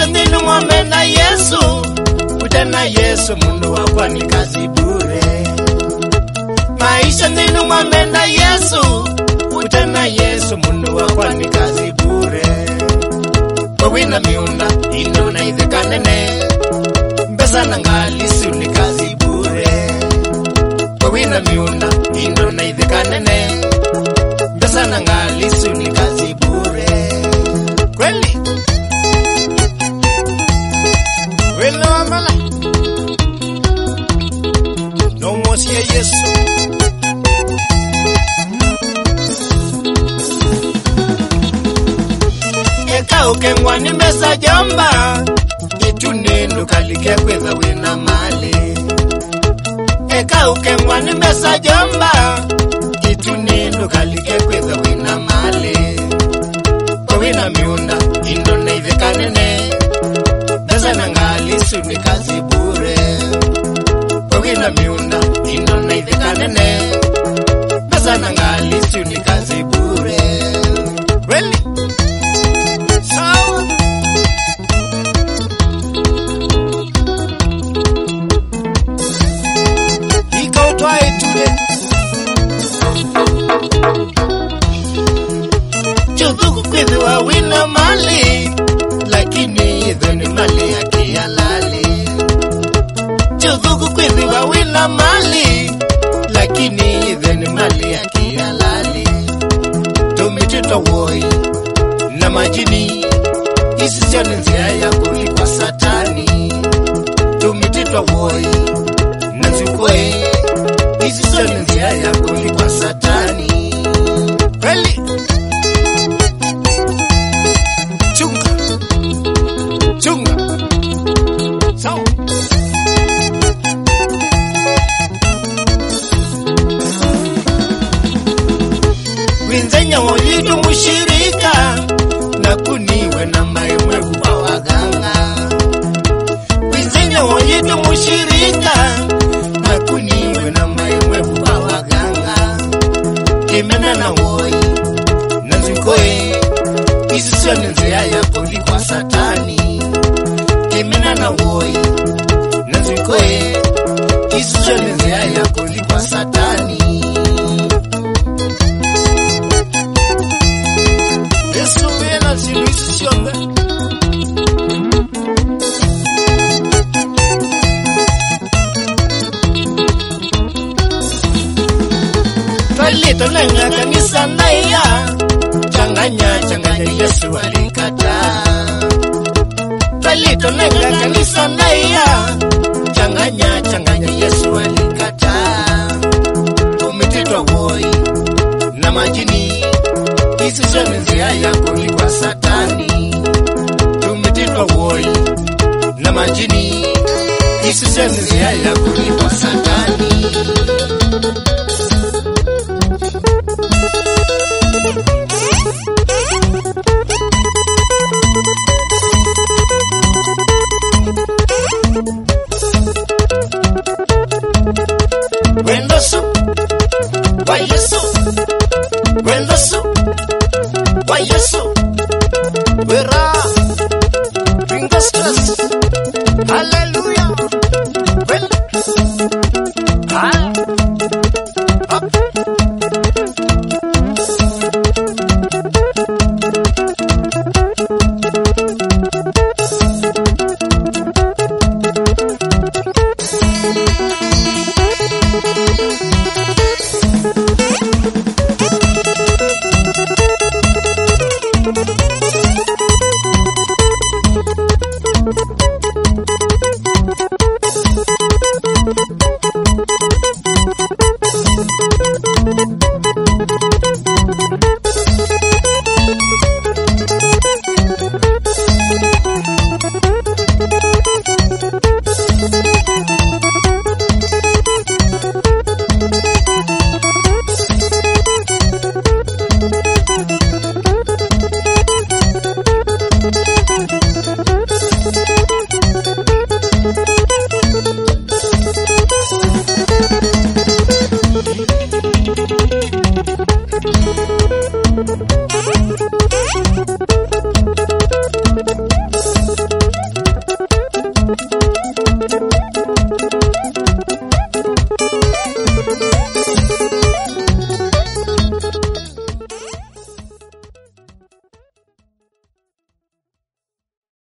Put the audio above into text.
ninu mwamenda Yesu, utena Yesu mundu wakwa ni kazi bure. Maisha ninu mwamenda Yesu, utena Yesu mundu wakwa ni kazi bure. Wawina miunda ino na idhekanene, mbesa na ngalisi ni kazi bure. Wawina miunda ino na idhekanene, mbesa na ngalisi ni kazi bure. Kweli wena wamala no mosi ya Yesu. Eka ukengwa ni mesa jomba, itunendo kalike kweza wena mali. Eka ukengwa ni mesa jomba, itunendo kalike kweza wena mali. Wawina miunda ino na idhekanene, mbesa na ngalisi ni kazi bure. Wawina miunda ino na idhekanene, mbesa na ngalisi ni kazi bure. Really? Sawa. Ika utwae tule chudhuku kwithi wawina mali, lakini idho ni mali ya kihalali. Chudhuku kwithi wawina mali, lakini idho ni mali ya kihalali. Tumititwa woi na majini, isi sio ni njia ya kulipa satani. Tumititwa woi na nzukwe, isi sio ni njia ya kulipa satani. Kweli chunga chunga sawa. Winzenya woyitu mushirika, na kuniwe na maimwe kuwa waganga. Winzenya woyitu mushirika, na kuniwe na maimwe kuwa waganga. Kimena na woi na nzikoe, isi sio ni njia ya kulipa satani. Kimena na woi na nzikoe, isi sio ni njia ya kulipa satani. Yesu wena zinu isi sionga. Twalito lenga kanisa naya, changanya changanya Yesu alikata. Twalito lenga kanisa naya, changanya changanya Yesu alikata. Tumititwa woi na majini, isi sio ni njia ya kulipa satani. Tumititwa woi na majini, isi sio ni njia ya kulipa satani. Wendosu wa Yesu, wendosu wa Yesu, wera fingers crossed. Hallelujah. Well, up.